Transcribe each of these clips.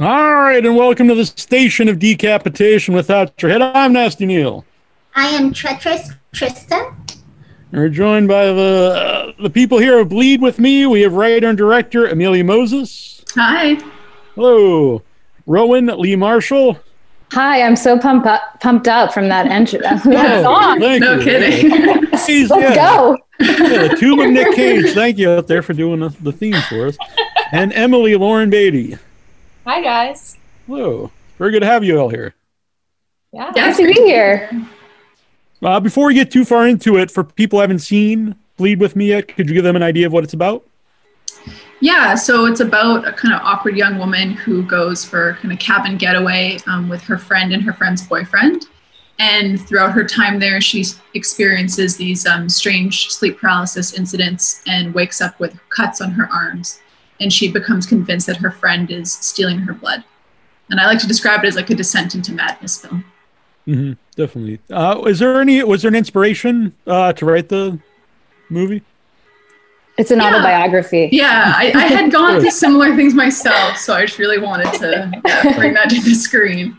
All right, and welcome to the station of decapitation without your head. I'm Nasty Neil. I am treacherous Tristan. We're joined by the people here of Bleed With Me. We have writer and director Amelia Moses. Hi. Hello. Rowan Lee Marshall. Hi, I'm so pumped up from that intro. That song. No you. kidding. Let's go. Yeah, the Tomb of Nick Cage. Thank you out there for doing the theme for us. And Emily Lauren Beatty. Hi, guys. Hello. Very good to have you all here. Yeah. Nice to be here. Before we get too far into it, for people who haven't seen Bleed With Me yet, could you give them an idea of what it's about? Yeah, so it's about a kind of awkward young woman who goes for kind of cabin getaway with her friend and her friend's boyfriend. And throughout her time there, she experiences these strange sleep paralysis incidents and wakes up with cuts on her arms. And she becomes convinced that her friend is stealing her blood. And I like to describe it as like a descent into madness film. Mm-hmm, definitely. Was there an inspiration to write the movie? It's an autobiography. Yeah, I had gone through similar things myself, so I just really wanted to bring that to the screen.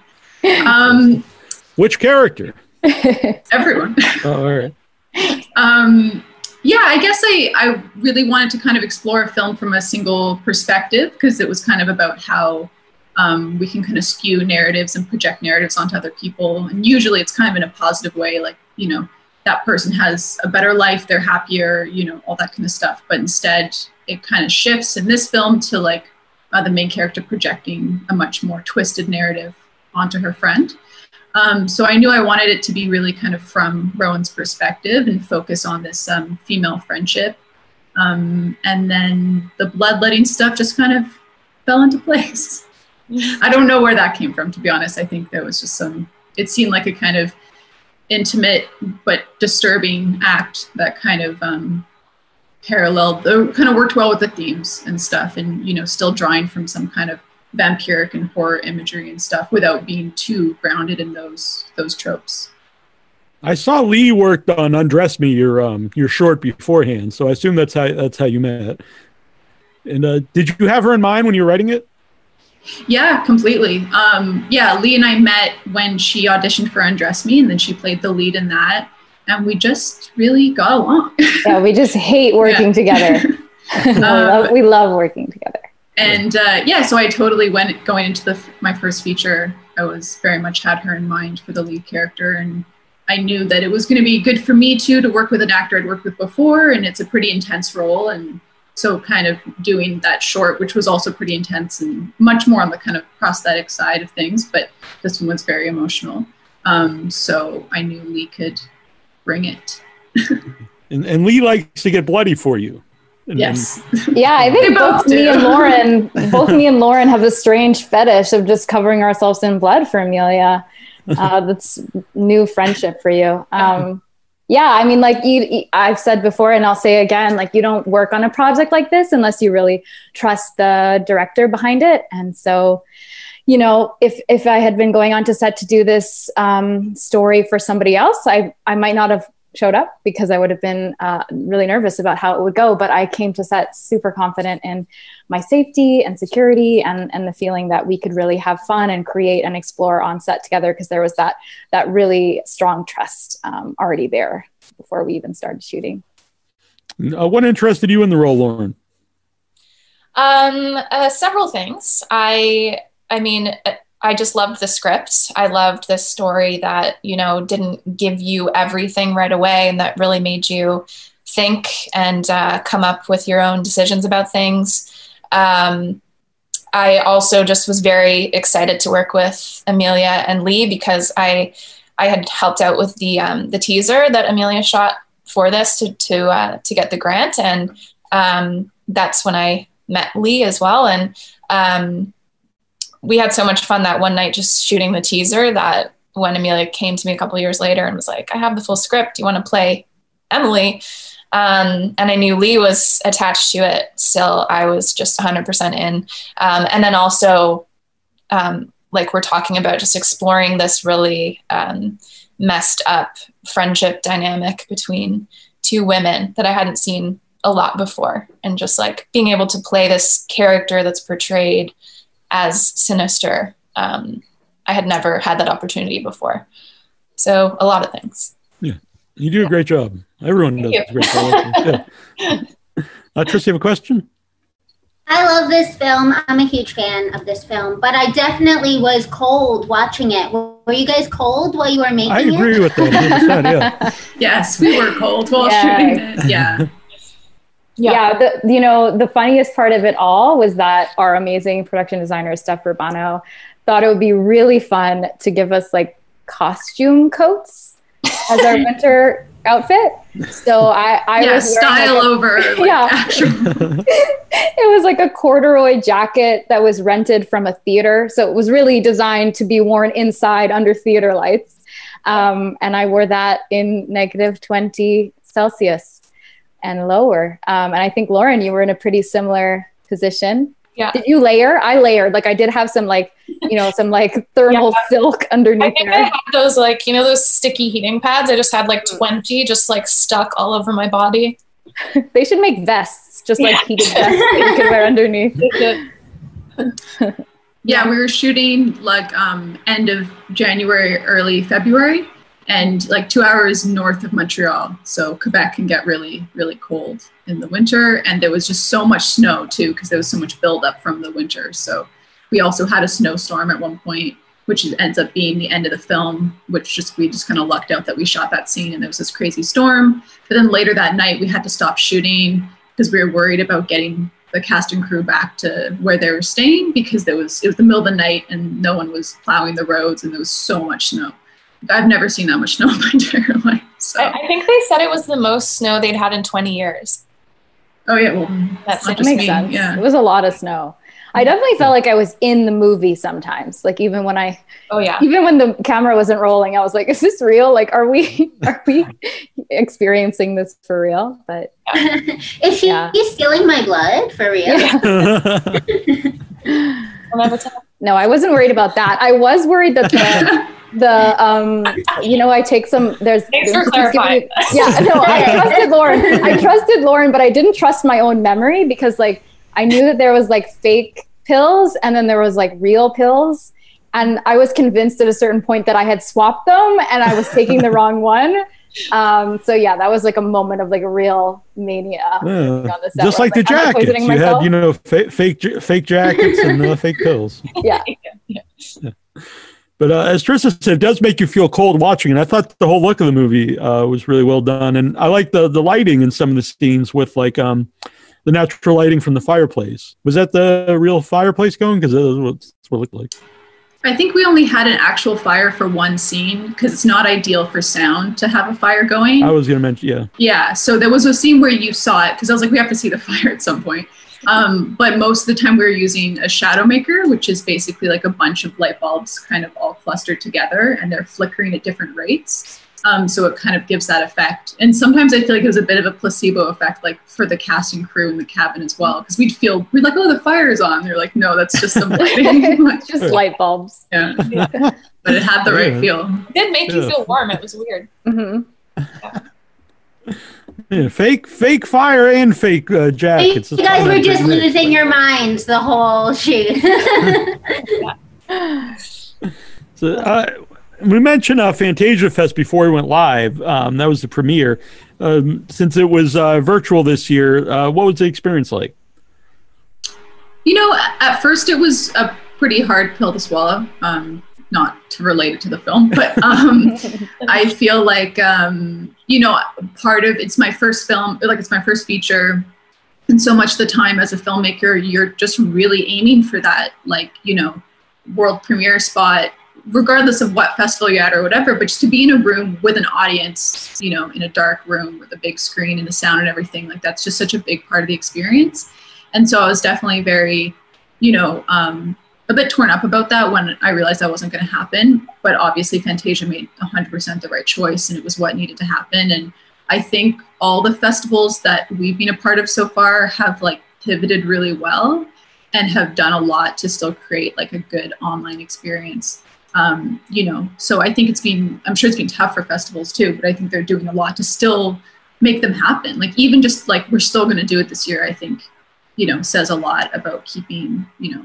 Which character? Everyone. Oh, all right. Yeah, I guess I really wanted to kind of explore a film from a single perspective because it was kind of about how we can kind of skew narratives and project narratives onto other people. And usually it's kind of in a positive way, like, you know, that person has a better life, they're happier, you know, all that kind of stuff. But instead, it kind of shifts in this film to like the main character projecting a much more twisted narrative onto her friend. So I knew I wanted it to be really kind of from Rowan's perspective and focus on this female friendship. And then the bloodletting stuff just kind of fell into place. I don't know where that came from, to be honest. I think there was just it seemed like a kind of intimate but disturbing act that kind of kind of worked well with the themes and stuff, and, you know, still drawing from some kind of vampiric and horror imagery and stuff without being too grounded in those tropes. I saw Lee worked on Undress Me, your short beforehand, so I assume that's how you met. And did you have her in mind when you were writing it? Yeah, completely. Yeah, Lee and I met when she auditioned for Undress Me, and then she played the lead in that, and we just really got along. Yeah, we just hate working together. We love working together. And so I totally going into my first feature, I was very much had her in mind for the lead character, and I knew that it was going to be good for me too to work with an actor I'd worked with before, and it's a pretty intense role, and so kind of doing that short, which was also pretty intense and much more on the kind of prosthetic side of things, but this one was very emotional. So I knew Lee could bring it. and Lee likes to get bloody for you. Yes. Yeah, I think both me and Lauren have a strange fetish of just covering ourselves in blood for Amelia. That's new friendship for you. Yeah, I mean, like I've said before, and I'll say again, like, you don't work on a project like this unless you really trust the director behind it. And so, you know, if I had been going on to set to do this story for somebody else, I might not have showed up because I would have been really nervous about how it would go. But I came to set super confident in my safety and security and the feeling that we could really have fun and create and explore on set together, because there was that really strong trust already there before we even started shooting. What interested you in the role, Lauren? Several things. I mean, I just loved the script. I loved this story that, you know, didn't give you everything right away, and that really made you think and come up with your own decisions about things. I also just was very excited to work with Amelia and Lee because I had helped out with the teaser that Amelia shot for this to get the grant, and that's when I met Lee as well. And we had so much fun that one night just shooting the teaser that when Amelia came to me a couple of years later and was like, I have the full script, do you want to play Emily? And I knew Lee was attached to it still. I was just 100% in. And then also, like we're talking about, just exploring this really messed up friendship dynamic between two women that I hadn't seen a lot before. And just like being able to play this character that's portrayed as sinister. I had never had that opportunity before. So a lot of things. Yeah, you do a great job. Everyone does a great job. Yeah. Tris, you have a question? I love this film. I'm a huge fan of this film, but I definitely was cold watching it. Were you guys cold while you were making it? I agree with that. 100%, yeah. Yes, we were cold while shooting it. Yeah. Yeah, the funniest part of it all was that our amazing production designer, Steph Urbano, thought it would be really fun to give us like costume coats as our winter outfit. So I was style over actual. It was like a corduroy jacket that was rented from a theater. So it was really designed to be worn inside under theater lights. And I wore that in -20 Celsius and lower. And I think, Lauren, you were in a pretty similar position. Yeah. Did you layer? I layered. Like I did have some thermal silk underneath. I think I had those those sticky heating pads. I just had 20 just stuck all over my body. They should make vests, just heated vests that you can wear underneath. Yeah, we were shooting end of January, early February, and 2 hours north of Montreal. So Quebec can get really, really cold in the winter. And there was just so much snow too, because there was so much buildup from the winter. So we also had a snowstorm at one point, which ends up being the end of the film, which we just kind of lucked out that we shot that scene and there was this crazy storm. But then later that night we had to stop shooting because we were worried about getting the cast and crew back to where they were staying, because it was the middle of the night and no one was plowing the roads and there was so much snow. I've never seen that much snow in my entire life. So. I think they said it was the most snow they'd had in 20 years. Oh yeah, well, that makes sense. Yeah. It was a lot of snow. I definitely felt like I was in the movie sometimes. Even when even when the camera wasn't rolling, I was like, is this real? Are we experiencing this for real? But is she stealing my blood for real? Yeah. No, I wasn't worried about that. I was worried that I take some, thanks for clarifying. I trusted Lauren, but I didn't trust my own memory, because I knew that there was fake pills and then there was real pills. And I was convinced at a certain point that I had swapped them and I was taking the wrong one. So yeah, that was a moment of a real mania. On the set, just like the jackets. You had, fake jackets and fake pills. Yeah. But as Trista said, it does make you feel cold watching. And I thought the whole look of the movie was really well done. And I like the lighting in some of the scenes with the natural lighting from the fireplace. Was that the real fireplace going? Because that's what it looked like. I think we only had an actual fire for one scene because it's not ideal for sound to have a fire going. I was going to mention, yeah. Yeah, so there was a scene where you saw it because I was like, we have to see the fire at some point. But most of the time we were using a shadow maker, which is basically a bunch of light bulbs kind of all clustered together and they're flickering at different rates. So it kind of gives that effect. And sometimes I feel like it was a bit of a placebo effect, for the cast and crew in the cabin as well. Because we're like, oh, the fire is on. They're like, no, that's just some lighting. Just light bulbs. Yeah. But it had the right feel. It did make you feel warm. It was weird. Mm-hmm. Yeah, fake fire and fake jackets. You guys were just losing your minds the whole shoot. So we mentioned Fantasia Fest before we went live. That was the premiere. Since it was virtual this year, what was the experience like? At first it was a pretty hard pill to swallow. Not to relate it to the film, but I feel like, part of it's my first film, it's my first feature. And so much of the time as a filmmaker, you're just really aiming for that, world premiere spot, regardless of what festival you're at or whatever, but just to be in a room with an audience, in a dark room with a big screen and the sound and everything, that's just such a big part of the experience. And so I was definitely very, a bit torn up about that when I realized that wasn't going to happen. But obviously Fantasia made 100% the right choice and it was what needed to happen. And I think all the festivals that we've been a part of so far have pivoted really well and have done a lot to still create a good online experience. So I think I'm sure it's been tough for festivals too, but I think they're doing a lot to still make them happen. Even just we're still going to do it this year, I think, says a lot about keeping,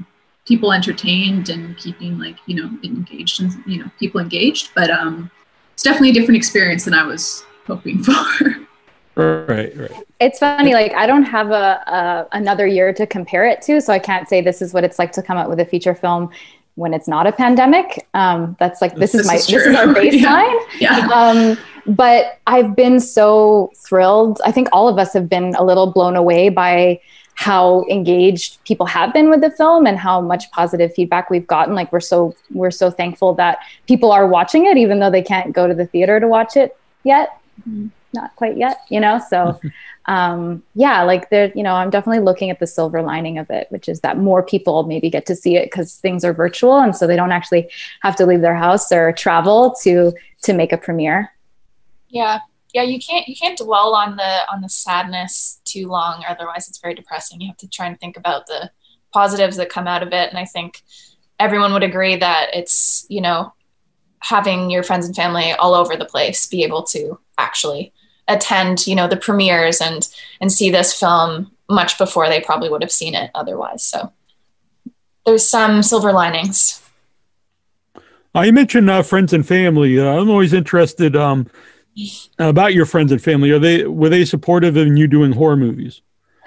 people entertained and keeping like, engaged and, people engaged. But it's definitely a different experience than I was hoping for. Right. It's funny, like I don't have another year to compare it to, so I can't say this is what it's like to come out with a feature film when it's not a pandemic. That's like this is our baseline. Yeah. But I've been so thrilled. I think all of us have been a little blown away by how engaged people have been with the film and how much positive feedback we've gotten. Like we're so thankful that people are watching it, even though they can't go to the theater to watch it yet. Not quite yet, so like there, I'm definitely looking at the silver lining of it, which is that more people maybe get to see it because things are virtual, and so they don't actually have to leave their house or travel to make a premiere. Yeah, you can't dwell on the sadness too long, otherwise it's very depressing. You have to try and think about the positives that come out of it, and I think everyone would agree that it's having your friends and family all over the place be able to actually attend the premieres and see this film much before they probably would have seen it otherwise. So there's some silver linings. You mentioned friends and family. I'm always interested about your friends and family. Were they supportive in you doing horror movies?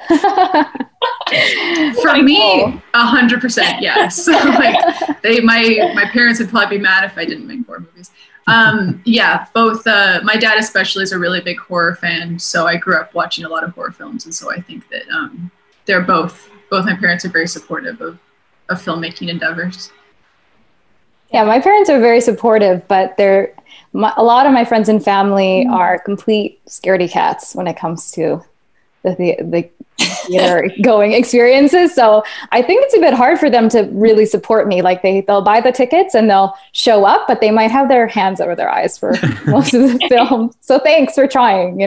For me, 100% yes. Like my parents would probably be mad if I didn't make horror movies. Both my dad especially is a really big horror fan, so I grew up watching a lot of horror films, and so I think that they're both my parents are very supportive of filmmaking endeavors. Yeah, my parents are very supportive, but a lot of my friends and family are complete scaredy cats when it comes to the theater going experiences. So I think it's a bit hard for them to really support me. Like they'll buy the tickets and they'll show up, but they might have their hands over their eyes for most of the film. So thanks for trying,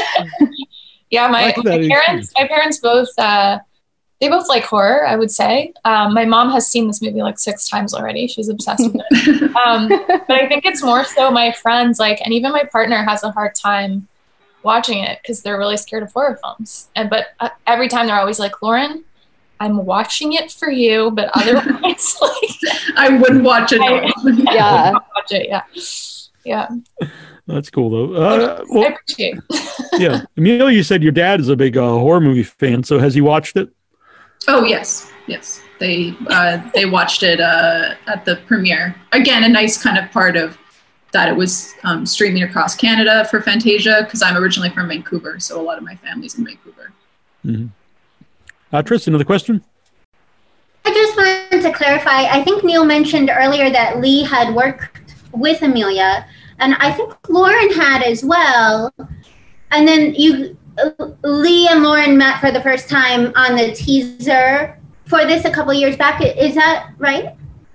Yeah, my parents both, they both like horror, I would say. My mom has seen this movie like 6 times already. She's obsessed with it. But I think it's more so my friends, and even my partner has a hard time watching it because they're really scared of horror films. But every time they're always like, Lauren, I'm watching it for you, but otherwise, I wouldn't watch it. I wouldn't watch it. Yeah. That's cool though. I appreciate. Yeah, Amelia, you said your dad is a big horror movie fan. So has he watched it? Oh yes. They watched it at the premiere. Again, a nice kind of part of that it was streaming across Canada for Fantasia, because I'm originally from Vancouver, so a lot of my family's in Vancouver. Mm-hmm. Tristan, another question? I just wanted to clarify. I think Neil mentioned earlier that Lee had worked with Amelia, and I think Lauren had as well. And then Lee and Lauren met for the first time on the teaser for this a couple years back. Is that right?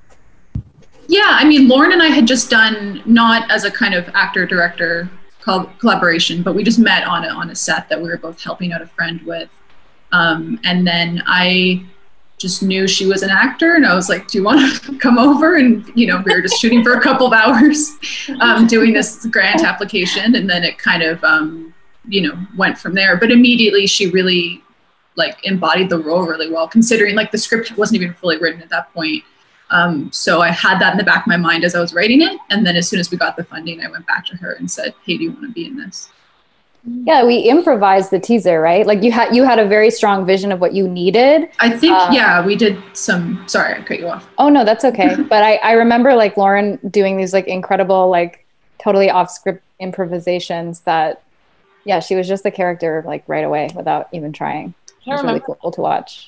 Yeah, I mean, Lauren and I had just done, not as a kind of actor-director collaboration, but we just met on a set that we were both helping out a friend with. And then I just knew she was an actor, and I was like, do you want to come over? And, we were just shooting for a couple of hours, doing this grant application. And then it kind of, went from there. But immediately she really, embodied the role really well, considering, the script wasn't even fully written at that point. So I had that in the back of my mind as I was writing it. And then as soon as we got the funding, I went back to her and said, hey, do you want to be in this? Yeah, we improvised the teaser, right? You had a very strong vision of what you needed. I think, we did some, sorry, I cut you off. Oh, no, that's okay. But I remember Lauren doing these incredible, totally off script improvisations that, yeah, she was just the character right away without even trying. It was really cool to watch.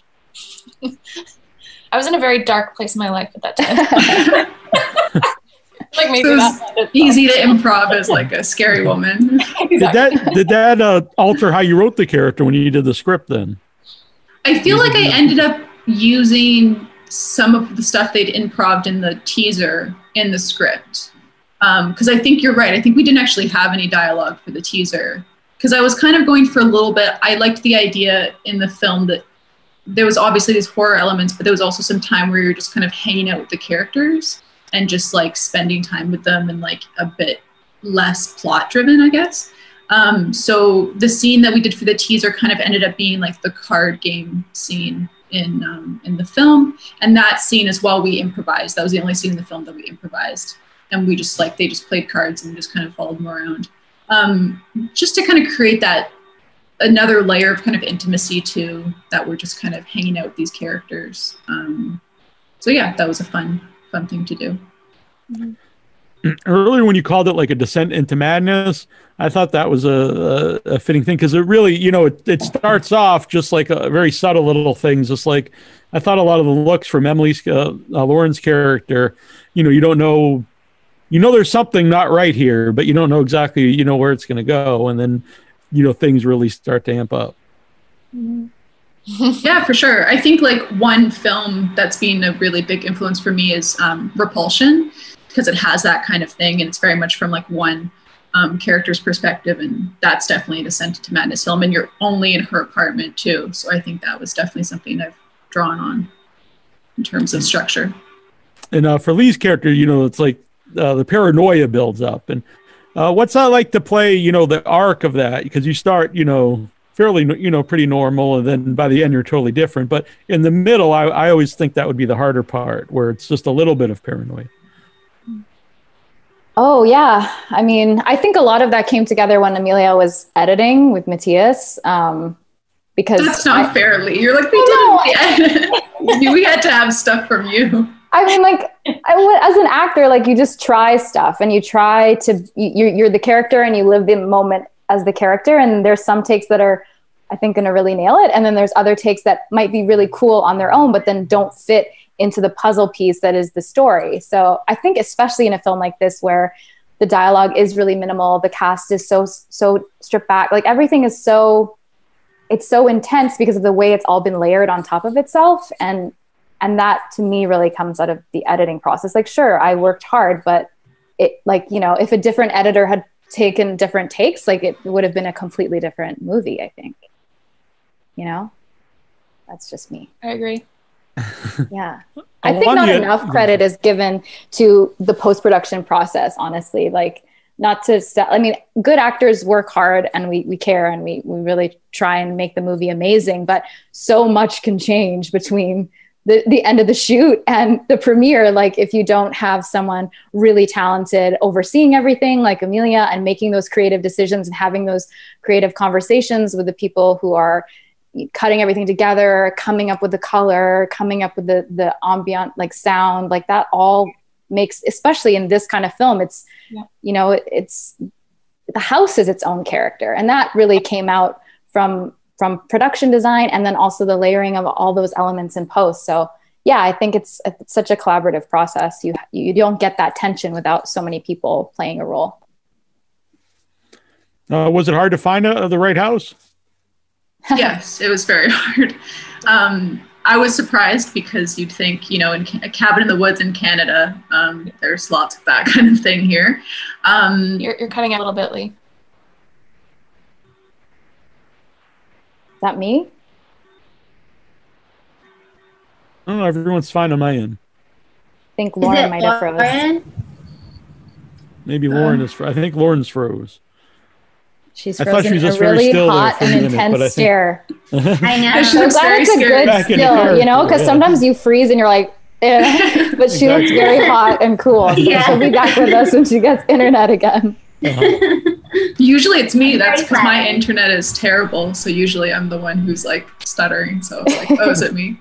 I was in a very dark place in my life at that time. Maybe so that's easy to improv as a scary woman. Exactly. Did that alter how you wrote the character when you did the script then? I feel like I ended up using some of the stuff they'd improv'd in the teaser in the script. Because I think you're right. I think we didn't actually have any dialogue for the teaser. Because I was kind of going for a little bit, I liked the idea in the film that there was obviously these horror elements, but there was also some time where you're just kind of hanging out with the characters and just spending time with them and a bit less plot driven, I guess. So the scene that we did for the teaser kind of ended up being the card game scene in the film. And that scene as well, we improvised. That was the only scene in the film that we improvised. And we just they just played cards and just kind of followed them around. Just to kind of create that another layer of kind of intimacy too, that we're just kind of hanging out with these characters. So yeah, that was a fun thing to do. Earlier when you called it like a descent into madness, I thought that was a fitting thing, because it really, it starts off just like a very subtle little things. Just like I thought a lot of the looks from Lauren's character, you don't know, there's something not right here, but you don't know exactly, where it's going to go. And then, things really start to amp up. Yeah, for sure. I think like one film that's been a really big influence for me is Repulsion, because it has that kind of thing, and it's very much from like one character's perspective, and that's definitely a descent into madness film, and you're only in her apartment too. So I think that was definitely something I've drawn on in terms of structure. And for Lee's character, it's like the paranoia builds up. And what's that like to play, the arc of that? Because you start, fairly, pretty normal, and then by the end you're totally different. But in the middle, I always think that would be the harder part, where it's just a little bit of paranoia. Oh, yeah. I mean, I think a lot of that came together when Amelia was editing with Matthias. Because that's not fair, Lee. You're like, we had to have stuff from you. I mean, like, as an actor, like, you just try stuff, and you try to, you're the character, and you live the moment as the character. And there's some takes that are, I think, going to really nail it. And then there's other takes that might be really cool on their own, but then don't fit into the puzzle piece that is the story. So I think especially in a film like this, where the dialogue is really minimal, the cast is so stripped back, like everything is it's so intense because of the way it's all been layered on top of itself. And that to me really comes out of the editing process. Like, sure, I worked hard, but it, like, if a different editor had taken different takes, like, it would have been a completely different movie, I think. That's just me. I agree. Yeah. I think not enough credit is given to the post-production process, honestly. Like, not to I mean, good actors work hard, and we care, and we really try and make the movie amazing, but so much can change between the end of the shoot and the premiere. Like, if you don't have someone really talented overseeing everything like Amelia, and making those creative decisions and having those creative conversations with the people who are cutting everything together, coming up with the color, coming up with the ambient, like, sound, like, that all makes, especially in this kind of film, it's, it's, the house is its own character. And that really came out from production design, and then also the layering of all those elements in post. So yeah, I think it's such a collaborative process. You don't get that tension without so many people playing a role. Was it hard to find the right house? Yes, it was very hard. I was surprised, because you'd think, in a cabin in the woods in Canada, there's lots of that kind of thing here. You're cutting out a little bit, Lee. Is that me? Oh, everyone's fine on my end. I think Lauren might have froze. Maybe Lauren is. I think Lauren's froze. She's frozen in a really hot and intense stare. I know. I'm glad it's a good skill, because sometimes you freeze and you're like, eh. But she looks very hot and cool. So she'll be back with us when she gets internet again. Usually it's me. That's because my internet is terrible. So usually I'm the one who's like stuttering. So I was like, oh, is it me?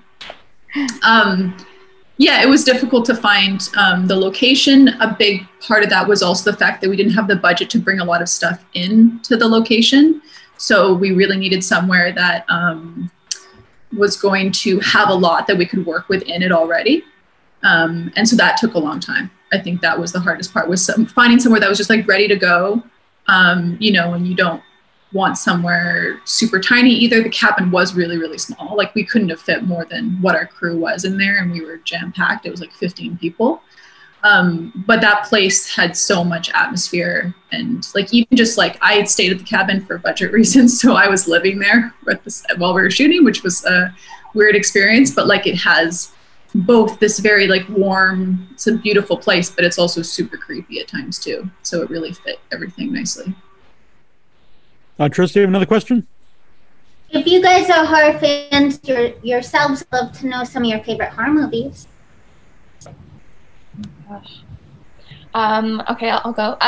Yeah, it was difficult to find the location. A big part of that was also the fact that we didn't have the budget to bring a lot of stuff into the location. So we really needed somewhere that was going to have a lot that we could work within it already. And so that took a long time. I think that was the hardest part, was finding somewhere that was just like ready to go, and you don't want somewhere super tiny either. The cabin was really, really small. Like, we couldn't have fit more than what our crew was in there, and we were jam-packed. It was like 15 people. But that place had so much atmosphere, and like, even just like, I had stayed at the cabin for budget reasons, so I was living there while we were shooting, which was a weird experience. But like, it has both this very like warm, it's a beautiful place, but it's also super creepy at times too. So it really fit everything nicely. Tristan, you have another question? If you guys are horror fans yourselves, love to know some of your favorite horror movies. Gosh. Okay, I'll go.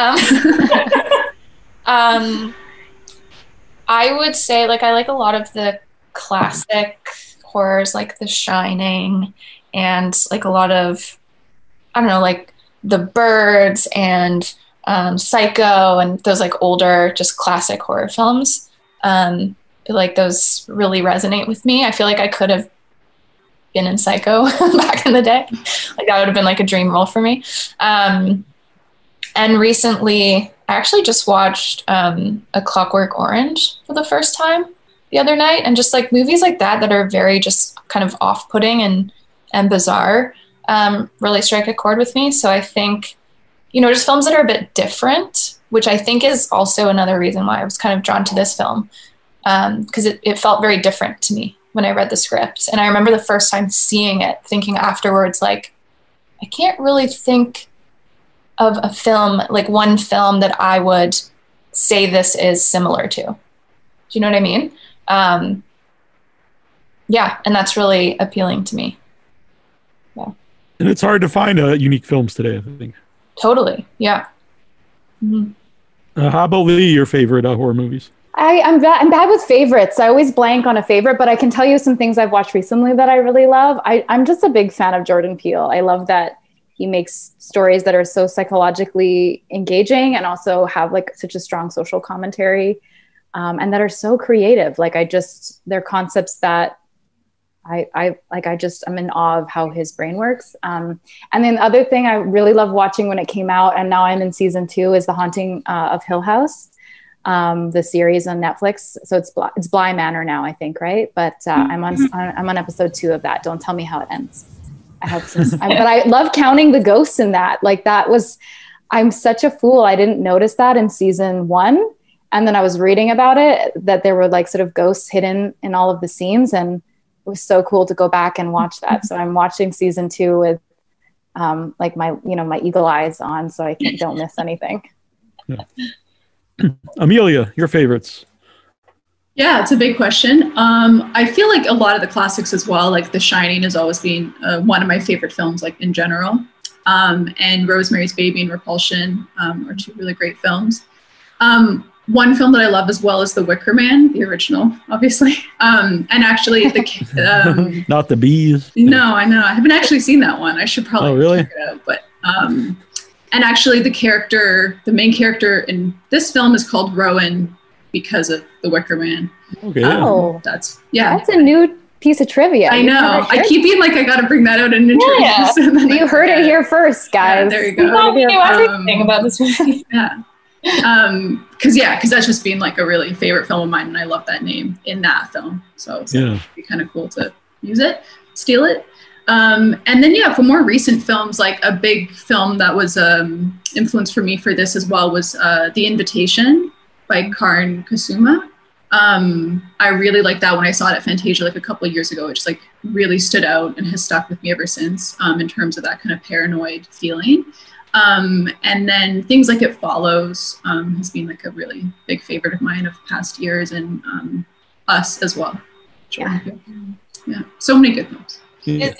I would say, like, I like a lot of the classic horrors, like The Shining, and like a lot of, I don't know, like The Birds and Psycho, and those like older, just classic horror films. Like those really resonate with me. I feel like I could have been in Psycho back in the day. Like that would have been like a dream role for me. And recently, I actually just watched A Clockwork Orange for the first time the other night, and just like movies like that are very just kind of off-putting and bizarre really strike a chord with me. So I think, you know, just films that are a bit different, which I think is also another reason why I was kind of drawn to this film, because it felt very different to me when I read the script. And I remember the first time seeing it, thinking afterwards, like, I can't really think of a film, like one film that I would say this is similar to. Do you know what I mean? Yeah, and that's really appealing to me. Yeah. And it's hard to find unique films today, I think. Totally, yeah. Mm-hmm. How about Lee, your favorite horror movies? I'm bad with favorites. I always blank on a favorite, but I can tell you some things I've watched recently that I really love. I'm just a big fan of Jordan Peele. I love that he makes stories that are so psychologically engaging and also have like such a strong social commentary, and that are so creative. Like they're concepts that I'm in awe of how his brain works. And then the other thing I really loved watching when it came out, and now I'm in season 2, is The Haunting of Hill House, the series on Netflix. So it's Bly Manor now, I think, right? But I'm on episode 2 of that. Don't tell me how it ends. But I love counting the ghosts in that. Like I'm such a fool. I didn't notice that in season 1. And then I was reading about it, that there were like sort of ghosts hidden in all of the scenes. And it was so cool to go back and watch that. So I'm watching season 2 with like my eagle eyes on, so I don't miss anything. Yeah. Amelia, your favorites? Yeah, it's a big question. I feel like a lot of the classics as well, like The Shining has always been one of my favorite films, like in general. And Rosemary's Baby and Repulsion are 2 really great films. One film that I love as well is The Wicker Man, the original, obviously. And actually, not the bees. No, I know. I haven't actually seen that one. I should probably check it out. But and actually, the main character in this film is called Rowan because of The Wicker Man. Okay. Oh, that's a new piece of trivia. I know. I keep being like, I got to bring that out in interviews. Yeah. You heard it here first, guys. Yeah, there you go. We knew everything about this movie. Yeah. Because that's just been like a really favorite film of mine, and I love that name in that film. So it's it'd be kind of cool to use it, steal it. And then for more recent films, like a big film that was influence for me for this as well was The Invitation by Karin Kusuma. I really liked that when I saw it at Fantasia like a couple of years ago. It just like really stood out and has stuck with me ever since, in terms of that kind of paranoid feeling. And then things like It Follows has been like a really big favorite of mine of past years, and Us as well. Yeah, so many good films. Is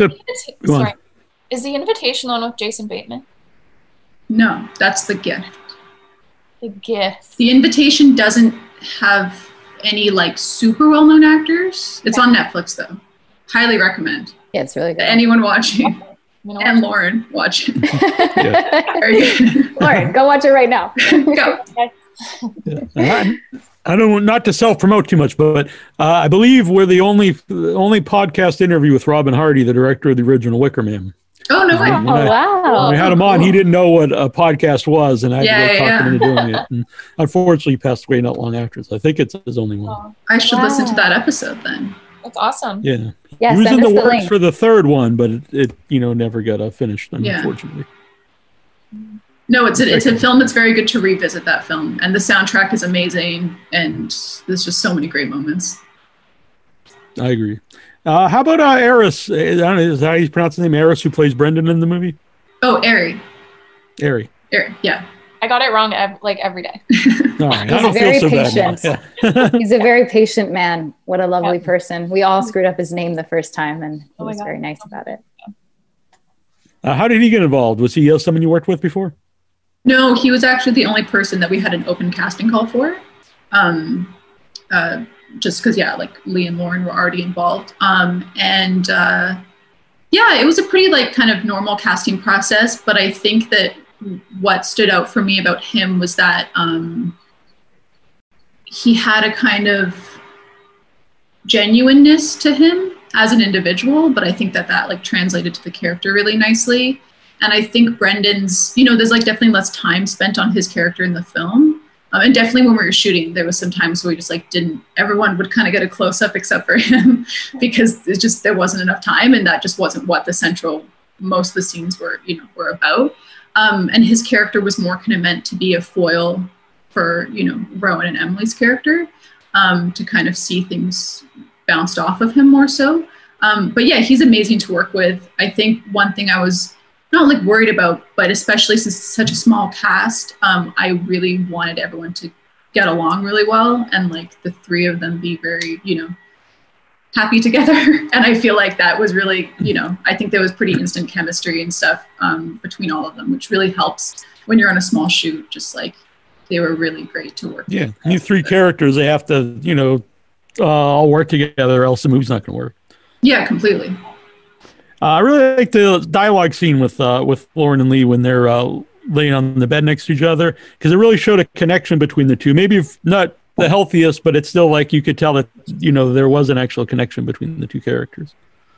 The Invitation on with Jason Bateman? No, that's The Gift. The Gift. The Invitation doesn't have any like super well-known actors. It's on Netflix though. Highly recommend. Yeah, it's really good. Anyone watching. And Lauren watching. Very good. Lauren, go watch it right now. Go. Yeah. I don't, not to self-promote too much, but I believe we're the only podcast interview with Robin Hardy, the director of the original Wicker Man. Oh, no way. Wow. When we had him on, he didn't know what a podcast was, and I had to go talk him into doing it. And unfortunately, he passed away not long after, so I think it's his only one. I should listen to that episode then. That's awesome. Yeah. Yeah, he was in the works for the third one, but it never got finished, unfortunately. No, it's a film that's very good to revisit that film, and the soundtrack is amazing, and there's just so many great moments. I agree. How about Eris? I don't know, is that how you pronounce the name? Eris, who plays Brendan in the movie? Oh, Ari. Ari. Yeah. I got it wrong every day. All right. He's I don't very feel so bad patient. now. Yeah. He's a very patient man. What a lovely Yeah. person. We all screwed up his name the first time, and he Oh my was God. very nice about it. How did he get involved? Was he someone you worked with before? No, he was actually the only person that we had an open casting call for. Just because, yeah, like Lee and Lauren were already involved. Yeah, it was a pretty like kind of normal casting process, but I think that what stood out for me about him was that he had a kind of genuineness to him as an individual, but I think that like translated to the character really nicely. And I think Brendan's, there's like definitely less time spent on his character in the film. And definitely when we were shooting, there was some times where we just like everyone would kind of get a close up except for him because there wasn't enough time, and that just wasn't what most of the scenes were about. And his character was more kind of meant to be a foil for, Rowan and Emily's character, to kind of see things bounced off of him more so. But yeah, he's amazing to work with. I think one thing I was not like worried about, but especially since it's such a small cast, I really wanted everyone to get along really well, and like the three of them be very, happy together. And I feel like that was really, I think there was pretty instant chemistry and stuff between all of them, which really helps when you're on a small shoot. Just like they were really great to work with. Yeah, these three characters, they have to, all work together, or else the movie's not going to work. Yeah, completely. I really like the dialogue scene with Lauren and Lee when they're laying on the bed next to each other, because it really showed a connection between the two. Maybe not the healthiest, but it's still like you could tell that there was an actual connection between the two characters.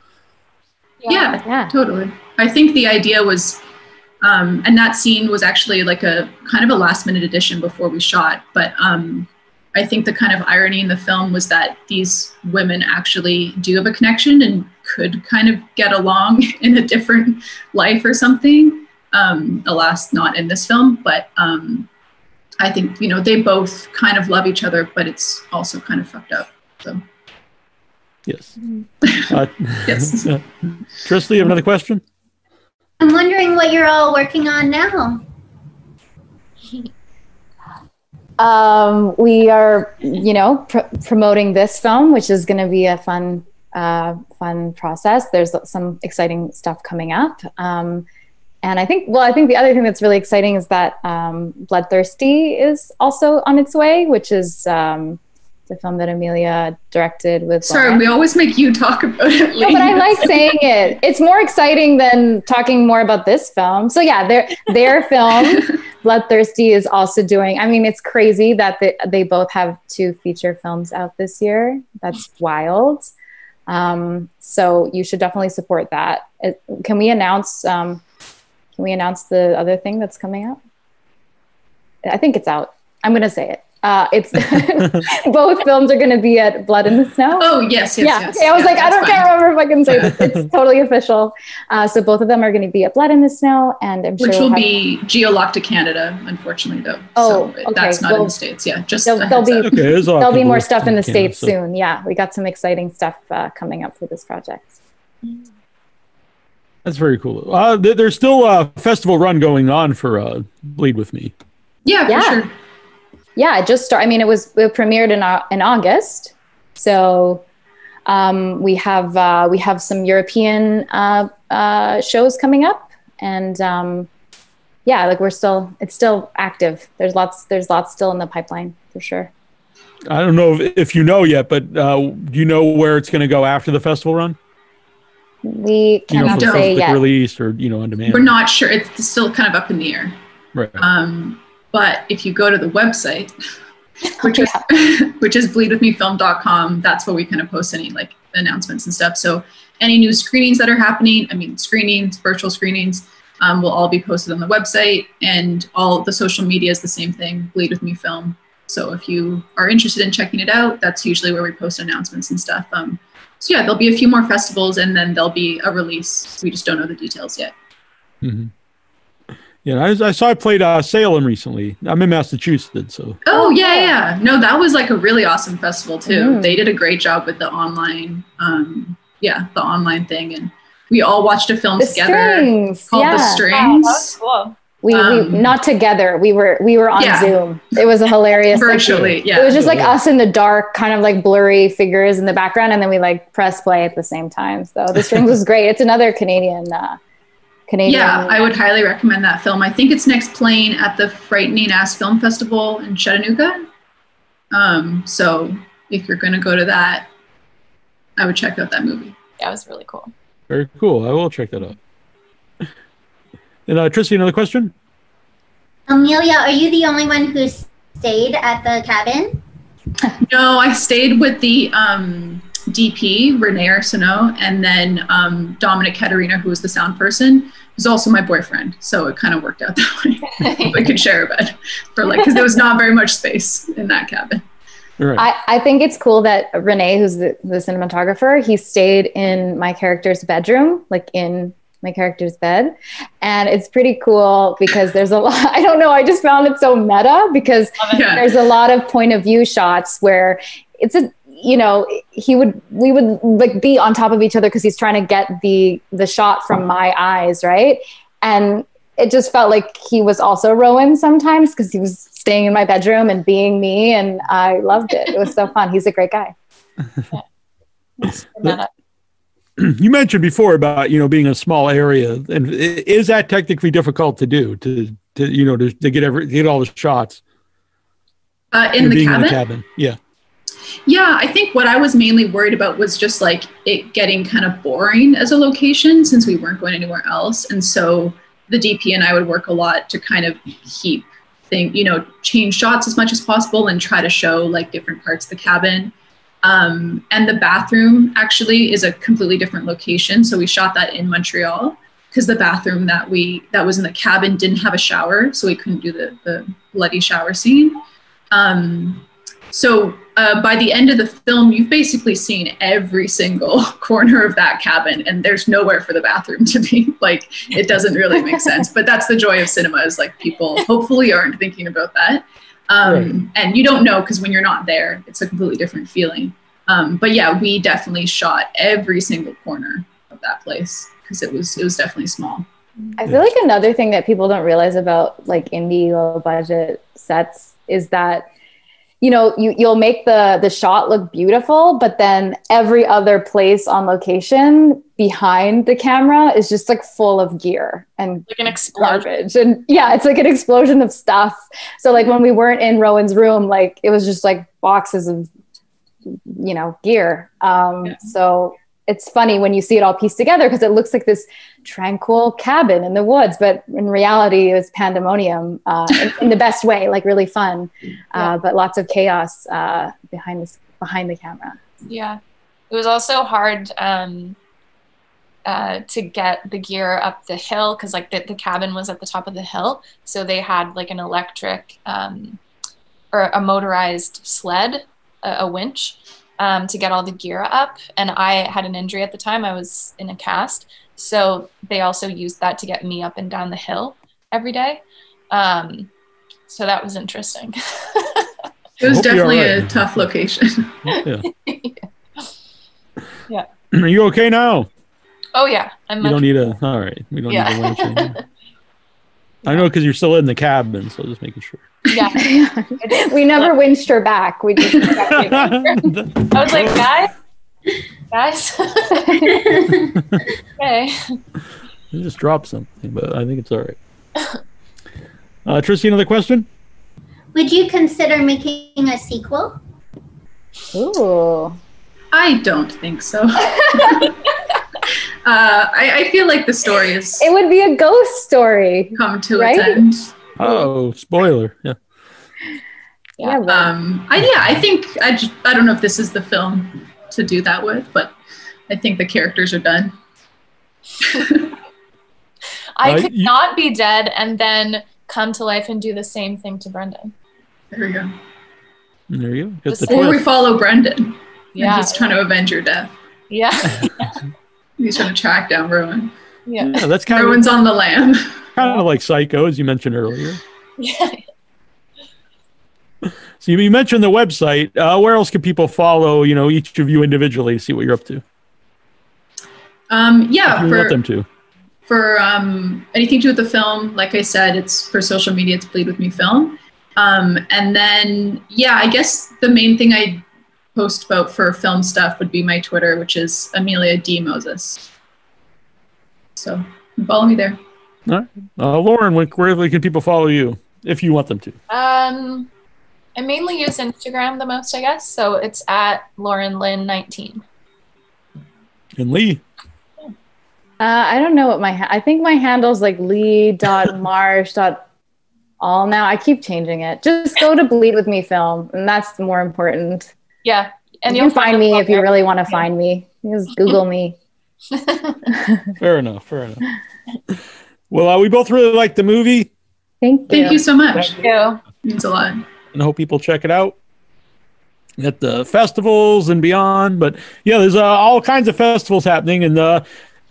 Yeah, totally. I think the idea was, and that scene was actually like a kind of a last minute addition before we shot, but I think the kind of irony in the film was that these women actually do have a connection and could kind of get along in a different life or something. Alas, not in this film, but I think, they both kind of love each other, but it's also kind of fucked up. So. Yes. Yes. Trista, you have another question? I'm wondering what you're all working on now. We are, promoting this film, which is going to be a fun process. There's some exciting stuff coming up. And I think the other thing that's really exciting is that Bloodthirsty is also on its way, which is the film that Amelia directed with Sorry, Lauren. we always make you talk about it. No, but I like saying it. It's more exciting than talking more about this film. So yeah, their film, Bloodthirsty, is also doing, it's crazy that they both have 2 feature films out this year. That's wild. So you should definitely support that. Can we announce the other thing that's coming out? I think it's out. I'm going to say it. It's both films are going to be at Blood in the Snow. Oh, yes. Yeah. Okay, I was like, can't remember if I can say this. It's totally official. So both of them are going to be at Blood in the Snow, and I'm sure which will be geolocked to Canada, unfortunately, though. Oh, so okay. That's not in the States. Yeah, just there'll be more stuff in the Canada, States soon. Yeah, we got some exciting stuff coming up for this project. That's very cool. There's still a festival run going on for Bleed With Me. Yeah, for sure. Yeah, it just started. It premiered in August, so we have some European shows coming up, and it's still active. There's lots still in the pipeline for sure. I don't know if you know yet, but do you know where it's going to go after the festival run? We cannot say yet. Released or on demand. We're not sure. It's still kind of up in the air. Right. But if you go to the website, which is bleedwithmefilm.com, that's where we kind of post any like announcements and stuff. So any new screenings that are happening, screenings, virtual screenings, will all be posted on the website, and all the social media is the same thing, Bleed With Me Film. So if you are interested in checking it out, that's usually where we post announcements and stuff. So yeah, there'll be a few more festivals, and then there'll be a release. We just don't know the details yet. Mm-hmm. Yeah, I saw I played Salem recently. I'm in Massachusetts, so. Oh yeah. No, that was like a really awesome festival too. Mm. They did a great job with the online, the online thing, and we all watched a film together called The Strings. Oh, that was cool. We not together. We were on Yeah. Zoom. It was a hilarious Virtually, like, yeah. It was just like us in the dark, kind of like blurry figures in the background, and then we like press play at the same time. So The Strings was great. It's another Canadian. Yeah, I would highly recommend that film. I think it's next playing at the Frightening Ass Film Festival in Chattanooga. So if you're going to go to that, I would check out that movie. Yeah, it was really cool. Very cool. I will check that out. And Tristy, another question? Amelia, are you the only one who stayed at the cabin? No, I stayed with the DP, Renee Arsenault, and then Dominic Katerina, who was the sound person, who's also my boyfriend. So it kind of worked out that way. We could share a bed for because there was not very much space in that cabin. Right. I think it's cool that Renee, who's the cinematographer, he stayed in my character's bedroom, like in my character's bed. And it's pretty cool because there's a lot, I don't know, I just found it so meta because there's a lot of point of view shots where it's we would like be on top of each other because he's trying to get the shot from my eyes, right? And it just felt like he was also Rowan sometimes because he was staying in my bedroom and being me, and I loved it. It was so fun. He's a great guy. You mentioned before about being a small area, and is that technically difficult to do to get all the shots in the cabin? Yeah. Yeah, I think what I was mainly worried about was just like it getting kind of boring as a location since we weren't going anywhere else, and so the DP and I would work a lot to kind of keep change shots as much as possible and try to show like different parts of the cabin. And the bathroom actually is a completely different location. So we shot that in Montreal because the bathroom that was in the cabin didn't have a shower. So we couldn't do the bloody shower scene. So by the end of the film, you've basically seen every single corner of that cabin, and there's nowhere for the bathroom to be. Like, it doesn't really make sense. But that's the joy of cinema, is like people hopefully aren't thinking about that. And you don't know because when you're not there, it's a completely different feeling. But yeah, we definitely shot every single corner of that place because it was definitely small. I feel like another thing that people don't realize about like indie low budget sets is that you'll make the shot look beautiful, but then every other place on location behind the camera is just like full of gear and like an explosion. Garbage. And yeah, it's like an explosion of stuff. So like when we weren't in Rowan's room, like it was just like boxes of, gear. So it's funny when you see it all pieced together because it looks like this tranquil cabin in the woods, but in reality it was pandemonium in the best way, like really fun, but lots of chaos behind the camera. Yeah, it was also hard to get the gear up the hill because like the cabin was at the top of the hill, so they had like an electric or a motorized sled, a winch, to get all the gear up. And I had an injury at the time. I was in a cast. So they also used that to get me up and down the hill every day. So that was interesting. It was definitely a tough location. Yeah. Yeah. Are you okay now? Oh yeah. All right. We don't need a winch anymore. I know because you're still in the cabin, so just making sure. Yeah. We never winched her back. We just I was like, guys. Okay. You just dropped something, but I think it's all right. Tristy, another question? Would you consider making a sequel? Ooh. I don't think so. I feel like the story is. It would be a ghost story. Come to its end. Oh, spoiler! Yeah. I think I don't know if this is the film to do that with, but I think the characters are done. I could not be dead and then come to life and do the same thing to Brendan. There we go. There you go. Or we follow Brendan. Yeah. He's trying to avenge your death. Yeah. He's trying to track down Rowan. Yeah. That's kind Rowan's on the lam. Kind of like Psycho, as you mentioned earlier. Yeah. So you mentioned the website. Where else can people follow, each of you individually to see what you're up to? Yeah. If you want them to. For anything to do with the film, like I said, it's for social media, it's Bleed With Me Film. And then, yeah, I guess the main thing I post about for film stuff would be my Twitter, which is Amelia D. Moses. So follow me there. All right. Lauren, where can people follow you if you want them to? I mainly use Instagram the most, I guess. So it's at Lauren Lynn 19. And Lee? I don't know what I think my handle's like lee.marsh.all now. I keep changing it. Just go to Bleed With Me Film, and that's more important. Yeah. And you can find me if you really want to find me. Just Google me. Fair enough. Well, we both really liked the movie. Thank you so much. Thank you. It means a lot. And I hope people check it out at the festivals and beyond. But yeah, there's all kinds of festivals happening, and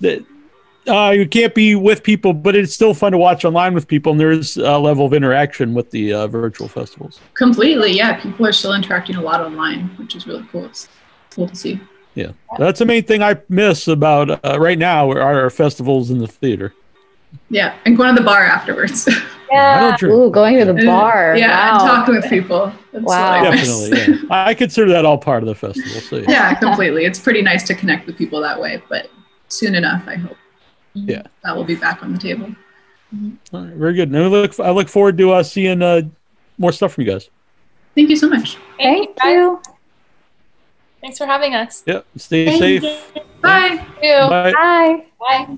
you can't be with people, but it's still fun to watch online with people, and there is a level of interaction with the virtual festivals. Completely, yeah. People are still interacting a lot online, which is really cool. It's cool to see. Yeah, that's the main thing I miss about right now are our festivals in the theater. Yeah, and going to the bar afterwards. Yeah. Ooh, going to the bar. Yeah, and talking with people. That's wow. Definitely, yeah. I consider that all part of the festival. So yeah, completely. It's pretty nice to connect with people that way, but soon enough, I hope. Yeah, that will be back on the table. All right, very good. And I look forward to seeing more stuff from you guys. Thank you so much. Thank you. Thanks for having us. Yep. Stay safe. Bye. Bye. Bye. Bye.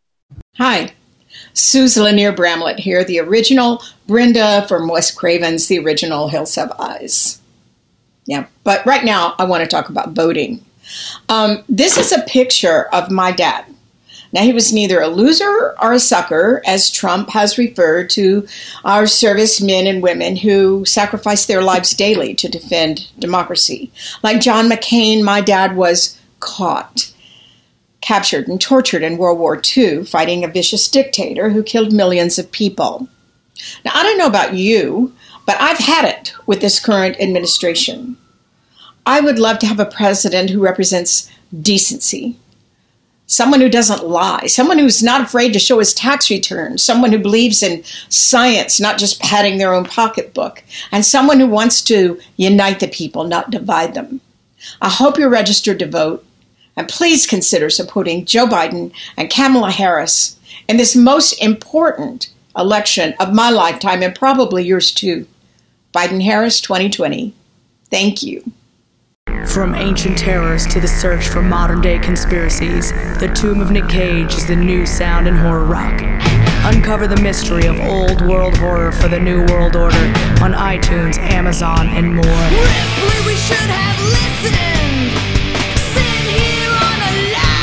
Hi. Suze Lanier Bramlett here, the original Brenda from Wes Craven's The Original Hills Have Eyes. Yeah, but right now I want to talk about voting. This is a picture of my dad. Now, he was neither a loser or a sucker, as Trump has referred to our servicemen and women who sacrifice their lives daily to defend democracy. Like John McCain, my dad was caught, captured, and tortured in World War II, fighting a vicious dictator who killed millions of people. Now, I don't know about you, but I've had it with this current administration. I would love to have a president who represents decency, someone who doesn't lie, someone who's not afraid to show his tax returns, someone who believes in science, not just padding their own pocketbook, and someone who wants to unite the people, not divide them. I hope you're registered to vote, and please consider supporting Joe Biden and Kamala Harris in this most important election of my lifetime, and probably yours too. Biden-Harris 2020. Thank you. From ancient terrors to the search for modern-day conspiracies, The Tomb of Nick Cage is the new sound in horror rock. Uncover the mystery of old world horror for the new world order on iTunes, Amazon, and more. Ripley, we should have listened. Sit here on a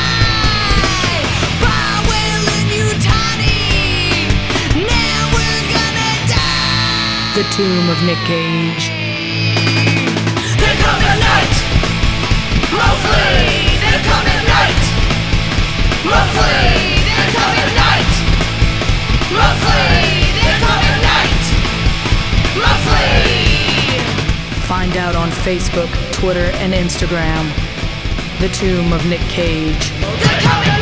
lie. By Whale and Yutani. Now we're gonna die. The Tomb of Nick Cage. They're coming night. Mostly, they're coming night. Mostly, they're coming night. Mostly, they're coming night. Mostly. Find out on Facebook, Twitter, and Instagram. The Tomb of Nick Cage. They're coming